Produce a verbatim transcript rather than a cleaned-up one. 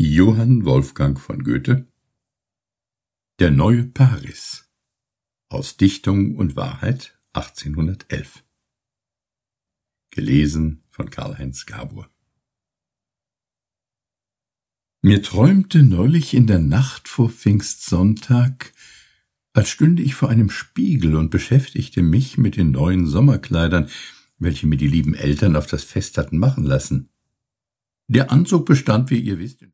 Johann Wolfgang von Goethe. Der neue Paris. Aus Dichtung und Wahrheit achtzehnhundertelf. Gelesen von Karl-Heinz Gabor. Mir träumte neulich in der Nacht vor Pfingstsonntag, als stünde ich vor einem Spiegel und beschäftigte mich mit den neuen Sommerkleidern, welche mir die lieben Eltern auf das Fest hatten machen lassen. Der Anzug bestand, wie ihr wisst,